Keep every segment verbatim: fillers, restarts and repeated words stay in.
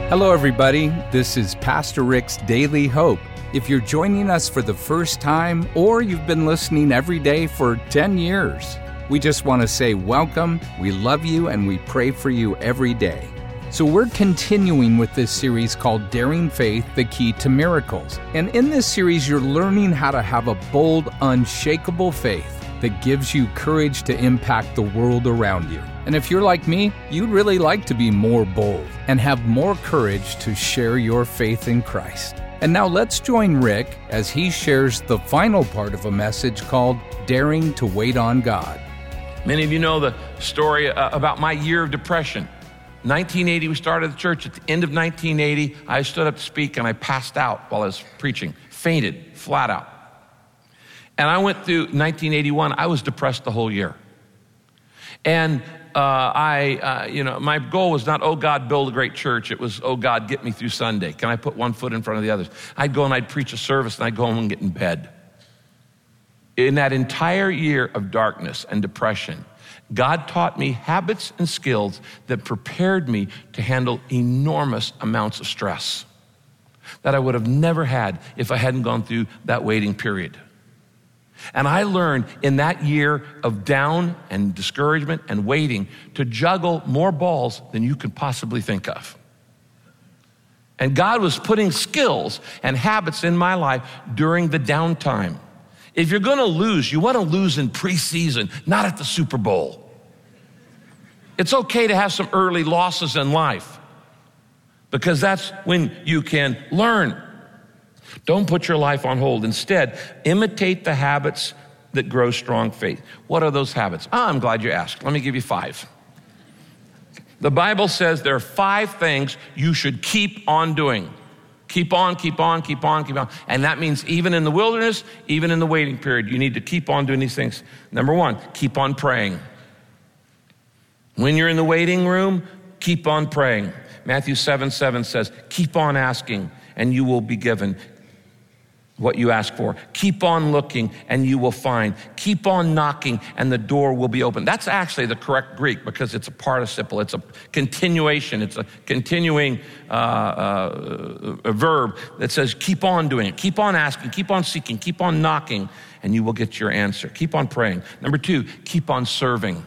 Hello, everybody. This is Pastor Rick's Daily Hope. If you're joining us for the first time or you've been listening every day for ten years, we just want to say welcome, we love you, and we pray for you every day. So we're continuing with this series called Daring Faith, the Key to Miracles. And in this series, you're learning how to have a bold, unshakable faith that gives you courage to impact the world around you. And if you're like me, you'd really like to be more bold and have more courage to share your faith in Christ. And now let's join Rick as he shares the final part of a message called Daring to Wait on God. Many of you know the story uh, about my year of depression. nineteen eighty, we started the church. At the end of nineteen eighty, I stood up to speak and I passed out while I was preaching, fainted, flat out. And I went through nineteen eighty-one, I was depressed the whole year. And uh, I, uh, you know, my goal was not, oh God, build a great church. It was, oh God, get me through Sunday. Can I put one foot in front of the others? I'd go and I'd preach a service and I'd go home and get in bed. In that entire year of darkness and depression, God taught me habits and skills that prepared me to handle enormous amounts of stress that I would have never had if I hadn't gone through that waiting period. And I learned in that year of down and discouragement and waiting to juggle more balls than you could possibly think of. And God was putting skills and habits in my life during the downtime. If you're gonna lose, you wanna lose in preseason, not at the Super Bowl. It's okay to have some early losses in life because that's when you can learn. Don't put your life on hold. Instead, imitate the habits that grow strong faith. What are those habits? Oh, I'm glad you asked. Let me give you five. The Bible says there are five things you should keep on doing. Keep on, keep on, keep on, keep on. And that means even in the wilderness, even in the waiting period, you need to keep on doing these things. Number one, keep on praying. When you're in the waiting room, keep on praying. Matthew seven seven says, keep on asking and you will be given what you ask for. Keep on looking and you will find. Keep on knocking and the door will be open. That's actually the correct Greek because it's a participle. It's a continuation. It's a continuing uh, uh, a verb that says keep on doing it. Keep on asking, keep on seeking, keep on knocking and you will get your answer. Keep on praying. Number two, keep on serving.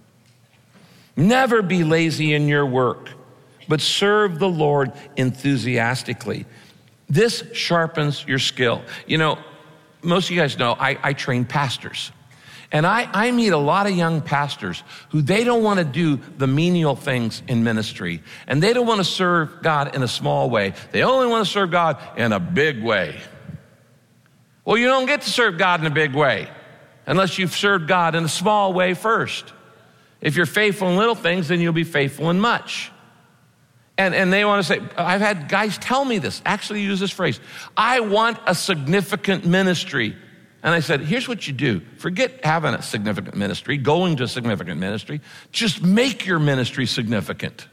Never be lazy in your work, but serve the Lord enthusiastically. This sharpens your skill. You know, most of you guys know I, I train pastors. And I, I meet a lot of young pastors who they don't want to do the menial things in ministry. And they don't want to serve God in a small way. They only want to serve God in a big way. Well, you don't get to serve God in a big way unless you've served God in a small way first. If you're faithful in little things, then you'll be faithful in much. And, and they want to say, I've had guys tell me this, actually use this phrase, I want a significant ministry. And I said, here's what you do. Forget having a significant ministry, going to a significant ministry. Just make your ministry significant.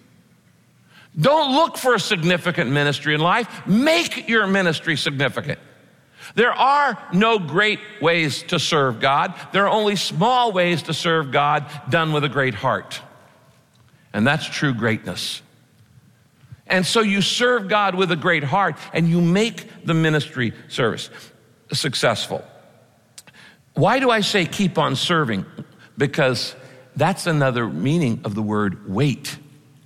Don't look for a significant ministry in life. Make your ministry significant. There are no great ways to serve God. There are only small ways to serve God done with a great heart. And that's true greatness. And so you serve God with a great heart and you make the ministry service successful. Why do I say keep on serving? Because that's another meaning of the word wait.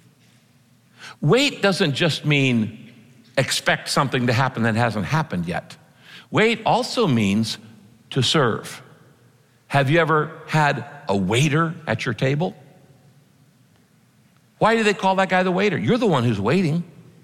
Wait doesn't just mean expect something to happen that hasn't happened yet. Wait also means to serve. Have you ever had a waiter at your table? Why do they call that guy the waiter? You're the one who's waiting.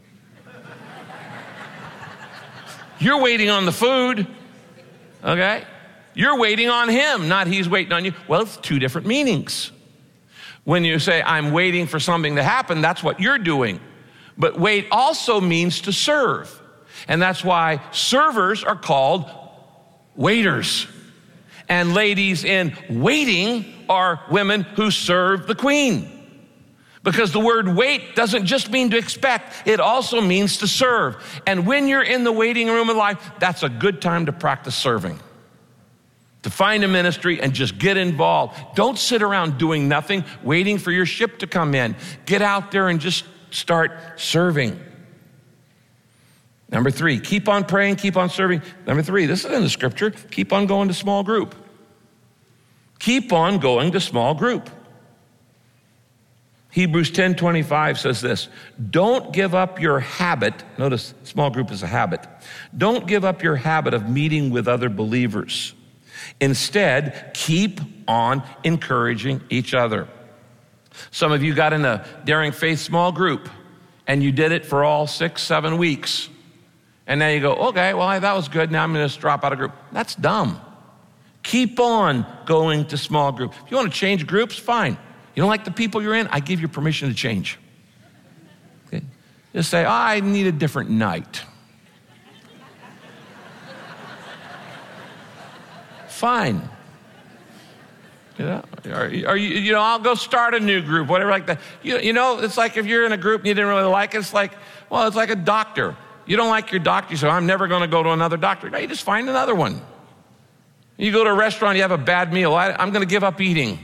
You're waiting on the food, okay? You're waiting on him, not he's waiting on you. Well, it's two different meanings. When you say, I'm waiting for something to happen, that's what you're doing. But wait also means to serve. And that's why servers are called waiters. And ladies in waiting are women who serve the queen. Because the word wait doesn't just mean to expect, it also means to serve. And when you're in the waiting room of life, that's a good time to practice serving. To find a ministry and just get involved. Don't sit around doing nothing, waiting for your ship to come in. Get out there and just start serving. Number three, keep on praying, keep on serving. Number three, this is in the scripture, keep on going to small group. Keep on going to small group. Hebrews ten twenty-five says this, don't give up your habit. Notice small group is a habit. Don't give up your habit of meeting with other believers. Instead, keep on encouraging each other. Some of you got in a Daring Faith small group and you did it for all six, seven weeks. And now you go, okay, well, that was good. Now I'm going to just drop out of group. That's dumb. Keep on going to small group. If you want to change groups, fine. You don't like the people you're in? I give you permission to change. Okay? Just say, oh, I need a different night. Fine. You know, or, or you, you know, I'll go start a new group, whatever like that. You, you know, it's like if you're in a group and you didn't really like it, it's like, well, it's like a doctor. You don't like your doctor, so I'm never going to go to another doctor. No, you just find another one. You go to a restaurant, you have a bad meal. I, I'm going to give up eating.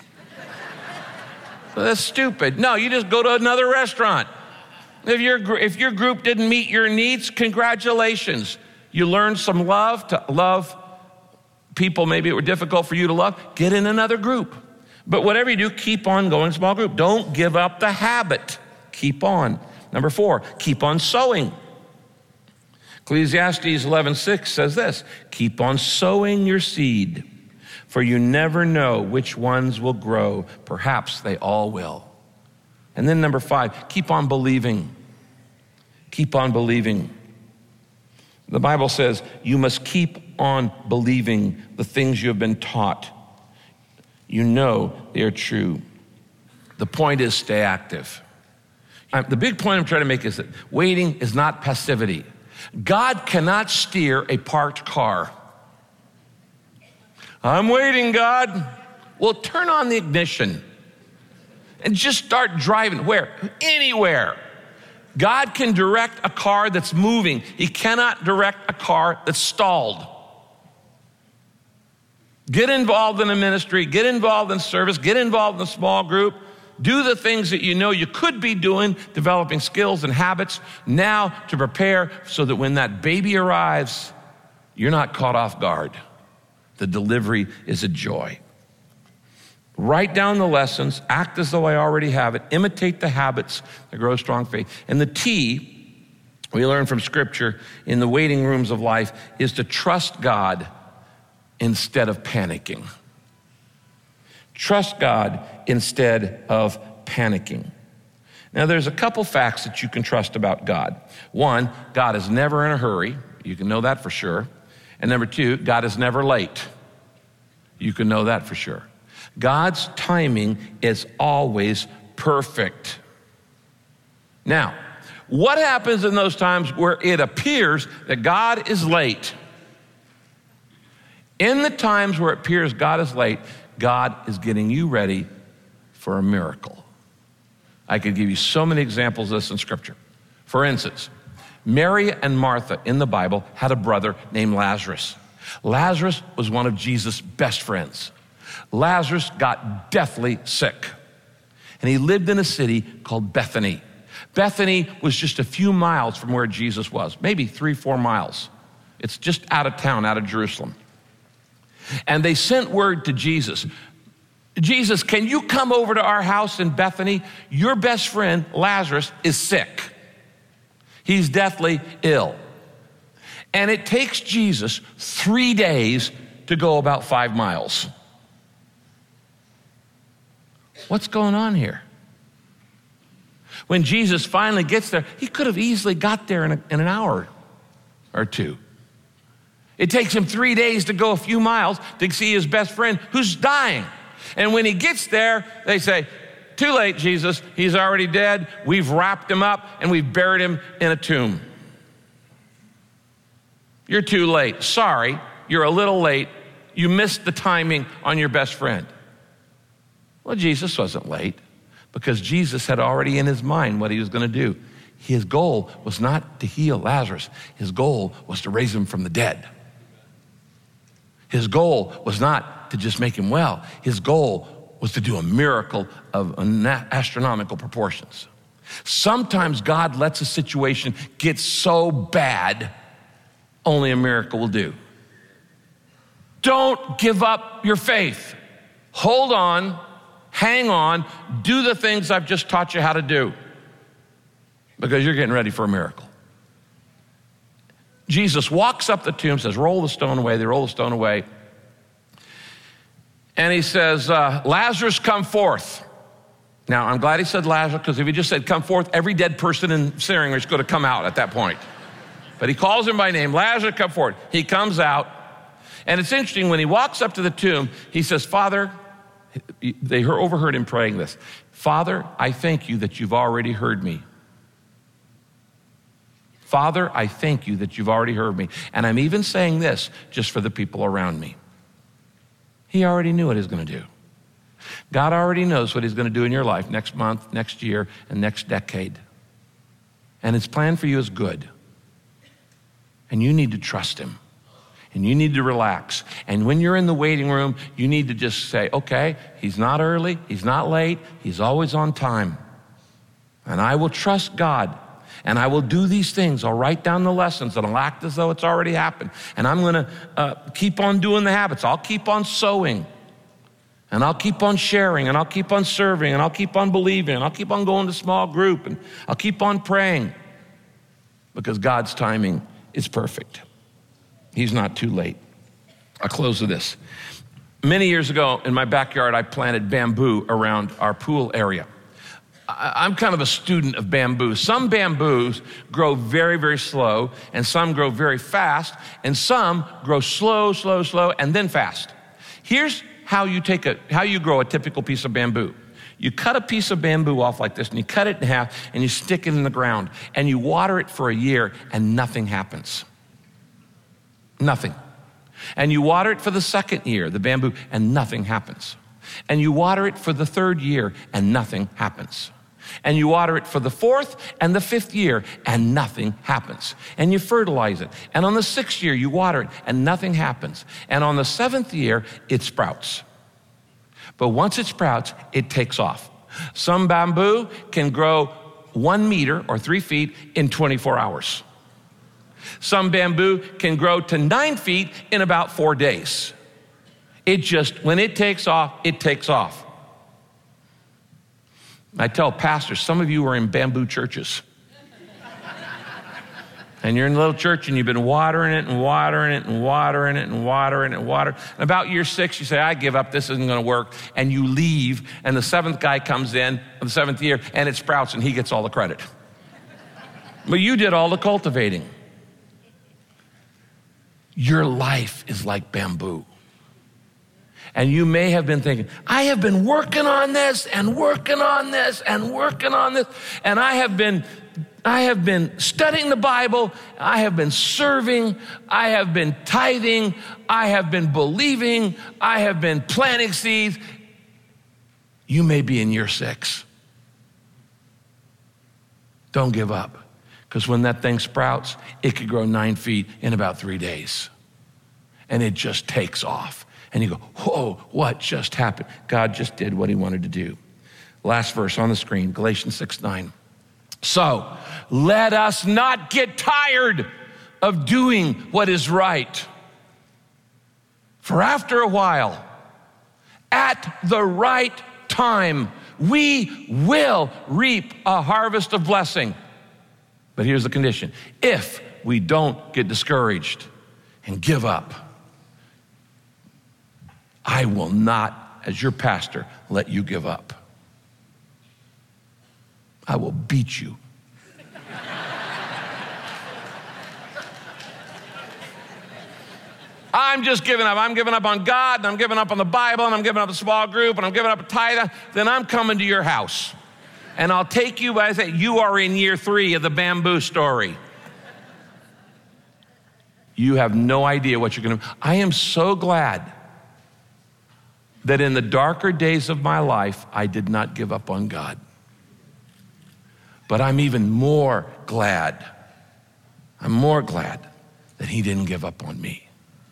Well, that's stupid. No, you just go to another restaurant. If your, if your group didn't meet your needs, congratulations. You learned some love to love people maybe it were difficult for you to love. Get in another group. But whatever you do, keep on going small group. Don't give up the habit. Keep on. Number four, keep on sowing. Ecclesiastes eleven six says this, keep on sowing your seed, for you never know which ones will grow. Perhaps they all will. And then number five, keep on believing. Keep on believing. The Bible says you must keep on believing the things you have been taught. You know they are true. The point is stay active. The big point I'm trying to make is that waiting is not passivity. God cannot steer a parked car. I'm waiting, God. Well, turn on the ignition and just start driving. Where? Anywhere. God can direct a car that's moving. He cannot direct a car that's stalled. Get involved in a ministry, get involved in service, get involved in a small group. Do the things that you know you could be doing, developing skills and habits now to prepare so that when that baby arrives, you're not caught off guard. The delivery is a joy. Write down the lessons, act as though I already have it, imitate the habits that grow strong faith. And the T, we learn from Scripture in the waiting rooms of life, is to trust God instead of panicking. Trust God instead of panicking. Now, there's a couple facts that you can trust about God. One, God is never in a hurry. You can know that for sure. And number two, God is never late. You can know that for sure. God's timing is always perfect. Now, what happens in those times where it appears that God is late? In the times where it appears God is late, God is getting you ready for a miracle. I could give you so many examples of this in Scripture. For instance, Mary and Martha in the Bible had a brother named Lazarus. Lazarus was one of Jesus' best friends. Lazarus got deathly sick, and he lived in a city called Bethany. Bethany was just a few miles from where Jesus was, maybe three, four miles. It's just out of town, out of Jerusalem. And they sent word to Jesus, Jesus, can you come over to our house in Bethany? Your best friend, Lazarus, is sick. He's deathly ill. And it takes Jesus three days to go about five miles. What's going on here? When Jesus finally gets there, he could have easily got there in, a, in an hour or two. It takes him three days to go a few miles to see his best friend who's dying. And when he gets there, they say, too late, Jesus. He's already dead. We've wrapped him up and we've buried him in a tomb. You're too late. Sorry, you're a little late. You missed the timing on your best friend. Well, Jesus wasn't late because Jesus had already in his mind what he was going to do. His goal was not to heal Lazarus. His goal was to raise him from the dead. His goal was not to just make him well. His goal was to do a miracle of astronomical proportions. Sometimes God lets a situation get so bad, only a miracle will do. Don't give up your faith. Hold on, hang on, do the things I've just taught you how to do, because you're getting ready for a miracle. Jesus walks up the tomb, says, roll the stone away. They roll the stone away. And he says, uh, Lazarus, come forth. Now, I'm glad he said Lazarus, because if he just said, come forth, every dead person in Syrian is going to come out at that point. But he calls him by name, Lazarus, come forth. He comes out. And it's interesting, when he walks up to the tomb, he says, Father, they overheard him praying this, Father, I thank you that you've already heard me. Father, I thank you that you've already heard me. And I'm even saying this just for the people around me. He already knew what he was going to do. God already knows what he's going to do in your life next month, next year, and next decade. And his plan for you is good. And you need to trust him. And you need to relax. And when you're in the waiting room, you need to just say, okay, he's not early, he's not late, he's always on time. And I will trust God. And I will do these things. I'll write down the lessons and I'll act as though it's already happened. And I'm gonna uh, keep on doing the habits. I'll keep on sowing. And I'll keep on sharing. And I'll keep on serving. And I'll keep on believing. And I'll keep on going to small group. And I'll keep on praying. Because God's timing is perfect. He's not too late. I'll close with this. Many years ago in my backyard, I planted bamboo around our pool area. I'm kind of a student of bamboo. Some bamboos grow very, very slow, and some grow very fast, and some grow slow, slow, slow, and then fast. Here's how you take a, how you grow a typical piece of bamboo. You cut a piece of bamboo off like this, and you cut it in half, and you stick it in the ground, and you water it for a year, and nothing happens. Nothing. And you water it for the second year, the bamboo, and nothing happens. And you water it for the third year, and nothing happens. And you water it for the fourth and the fifth year, and nothing happens. And you fertilize it. And on the sixth year, you water it, and nothing happens. And on the seventh year, it sprouts. But once it sprouts, it takes off. Some bamboo can grow one meter or three feet in twenty-four hours. Some bamboo can grow to nine feet in about four days. It just, when it takes off, it takes off. I tell pastors, some of you are in bamboo churches. And you're in a little church and you've been watering it and watering it and watering it and watering it and watering it. And about year six, you say, I give up, this isn't gonna work. And you leave, and the seventh guy comes in, the seventh year, and it sprouts and he gets all the credit. But you did all the cultivating. Your life is like bamboo. And you may have been thinking, I have been working on this and working on this and working on this. And I have been, I have been studying the Bible. I have been serving. I have been tithing. I have been believing. I have been planting seeds. You may be in year six. Don't give up. Because when that thing sprouts, it could grow nine feet in about three days. And it just takes off. And you go, whoa, what just happened? God just did what he wanted to do. Last verse on the screen, Galatians six nine. So let us not get tired of doing what is right. For after a while, at the right time, we will reap a harvest of blessing. But here's the condition. If we don't get discouraged and give up, I will not, as your pastor, let you give up. I will beat you. I'm just giving up. I'm giving up on God, and I'm giving up on the Bible, and I'm giving up a small group, and I'm giving up a tithe. Then I'm coming to your house. And I'll take you, I say, you are in year three of the bamboo story. You have no idea what you're gonna do. I am so glad that in the darker days of my life, I did not give up on God. But I'm even more glad, I'm more glad that he didn't give up on me.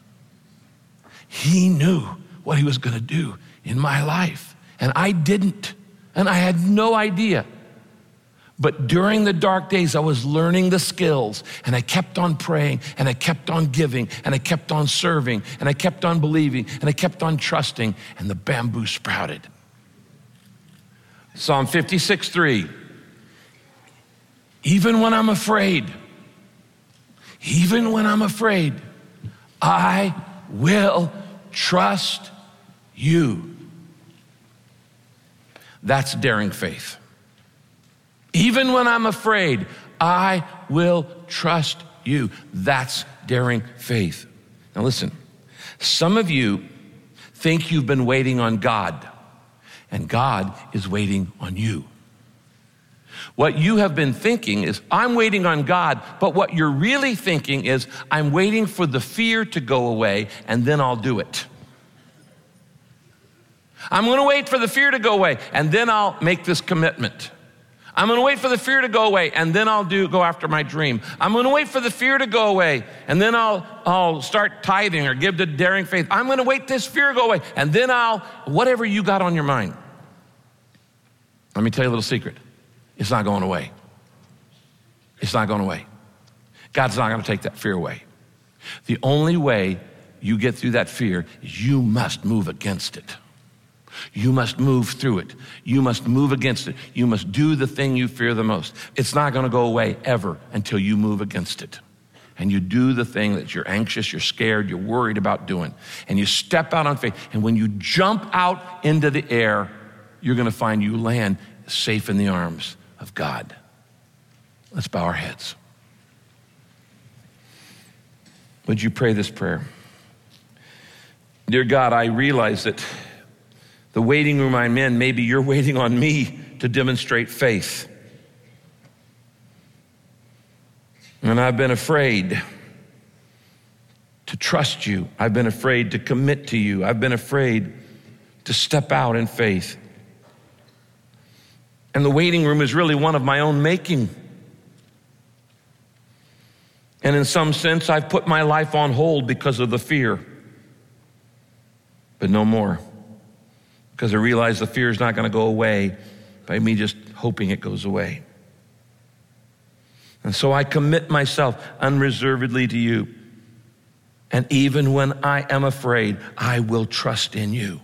He knew what he was gonna do in my life, and I didn't, and I had no idea. But during the dark days, I was learning the skills, and I kept on praying, and I kept on giving, and I kept on serving, and I kept on believing, and I kept on trusting, and the bamboo sprouted. Psalm fifty-six, three. Even when I'm afraid, even when I'm afraid, I will trust you. That's daring faith. Even when I'm afraid, I will trust you. That's daring faith. Now listen, some of you think you've been waiting on God, and God is waiting on you. What you have been thinking is, I'm waiting on God, but what you're really thinking is, I'm waiting for the fear to go away, and then I'll do it. I'm gonna wait for the fear to go away, and then I'll make this commitment. I'm gonna wait for the fear to go away, and then I'll do go after my dream. I'm gonna wait for the fear to go away, and then I'll, I'll start tithing or give to daring faith. I'm gonna wait this fear to go away, and then I'll, whatever you got on your mind. Let me tell you a little secret. It's not going away. It's not going away. God's not going to take that fear away. The only way you get through that fear is you must move against it. You must move through it. You must move against it. You must do the thing you fear the most. It's not going to go away ever until you move against it. And you do the thing that you're anxious, you're scared, you're worried about doing. And you step out on faith. And when you jump out into the air, you're going to find you land safe in the arms of God. Let's bow our heads. Would you pray this prayer? Dear God, I realize that the waiting room I'm in, maybe you're waiting on me to demonstrate faith. And I've been afraid to trust you. I've been afraid to commit to you. I've been afraid to step out in faith. And the waiting room is really one of my own making. And in some sense, I've put my life on hold because of the fear. But no more. Because I realize the fear is not going to go away by me just hoping it goes away. And so I commit myself unreservedly to you. And even when I am afraid, I will trust in you.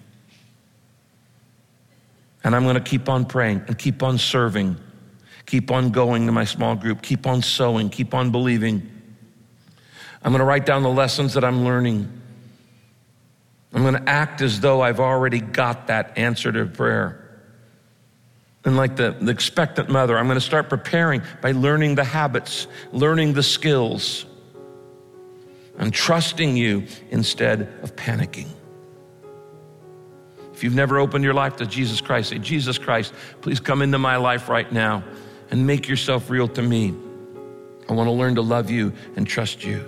And I'm going to keep on praying and keep on serving, keep on going to my small group, keep on sowing, keep on believing. I'm going to write down the lessons that I'm learning. I'm going to act as though I've already got that answer to prayer. And like the, the expectant mother, I'm going to start preparing by learning the habits, learning the skills, and trusting you instead of panicking. If you've never opened your life to Jesus Christ, say, Jesus Christ, please come into my life right now and make yourself real to me. I want to learn to love you and trust you.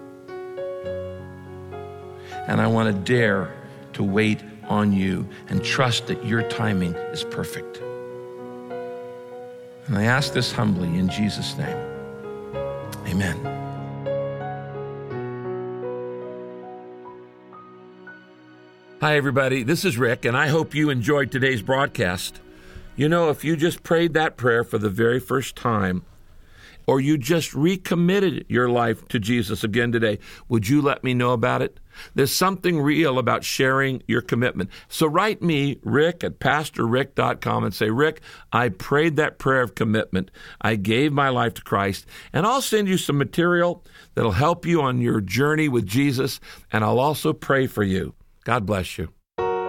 And I want to dare to wait on you and trust that your timing is perfect. And I ask this humbly in Jesus' name. Amen. Hi, everybody. This is Rick, and I hope you enjoyed today's broadcast. You know, if you just prayed that prayer for the very first time, or you just recommitted your life to Jesus again today, would you let me know about it? There's something real about sharing your commitment. So write me, Rick, at pastor rick dot com and say, Rick, I prayed that prayer of commitment. I gave my life to Christ, and I'll send you some material that'll help you on your journey with Jesus, and I'll also pray for you. God bless you.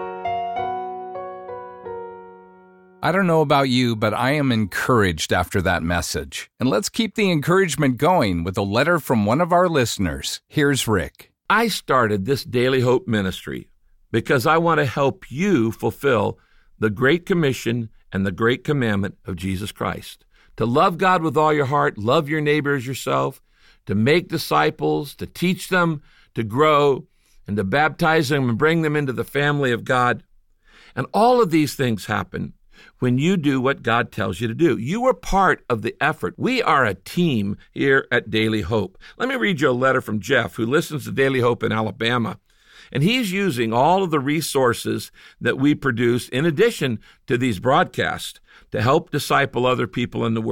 I don't know about you, but I am encouraged after that message. And let's keep the encouragement going with a letter from one of our listeners. Here's Rick. I started this Daily Hope ministry because I want to help you fulfill the Great Commission and the Great Commandment of Jesus Christ. To love God with all your heart, love your neighbor as yourself, to make disciples, to teach them, to grow, and to baptize them and bring them into the family of God. And all of these things happen when you do what God tells you to do. You are part of the effort. We are a team here at Daily Hope. Let me read you a letter from Jeff, who listens to Daily Hope in Alabama. And he's using all of the resources that we produce in addition to these broadcasts to help disciple other people in the Word.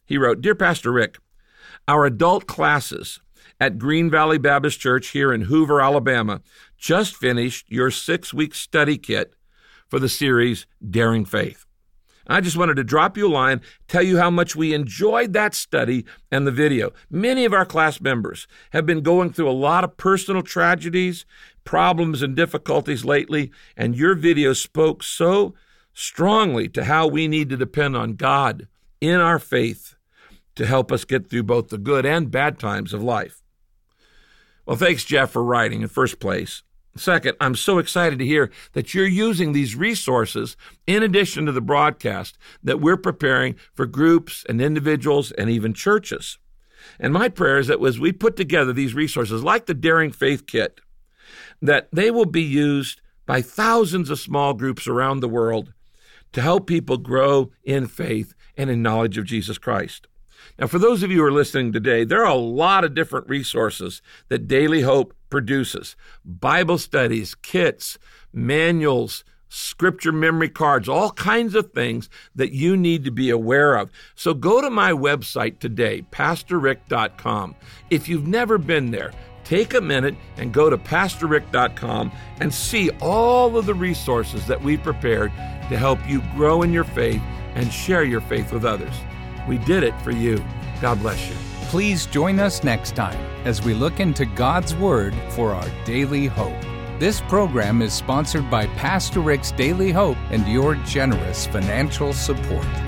He wrote, "Dear Pastor Rick, our adult classes at Green Valley Baptist Church here in Hoover, Alabama, just finished your six-week study kit for the series Daring Faith. I just wanted to drop you a line, tell you how much we enjoyed that study and the video. Many of our class members have been going through a lot of personal tragedies, problems, and difficulties lately, and your video spoke so strongly to how we need to depend on God in our faith to help us get through both the good and bad times of life." Well, thanks, Jeff, for writing in first place. Second, I'm so excited to hear that you're using these resources in addition to the broadcast that we're preparing for groups and individuals and even churches. And my prayer is that as we put together these resources, like the Daring Faith Kit, that they will be used by thousands of small groups around the world to help people grow in faith and in knowledge of Jesus Christ. Now, for those of you who are listening today, there are a lot of different resources that Daily Hope produces. Bible studies, kits, manuals, scripture memory cards, all kinds of things that you need to be aware of. So go to my website today, pastor rick dot com. If you've never been there, take a minute and go to pastor rick dot com and see all of the resources that we've prepared to help you grow in your faith and share your faith with others. We did it for you. God bless you. Please join us next time as we look into God's Word for our daily hope. This program is sponsored by Pastor Rick's Daily Hope and your generous financial support.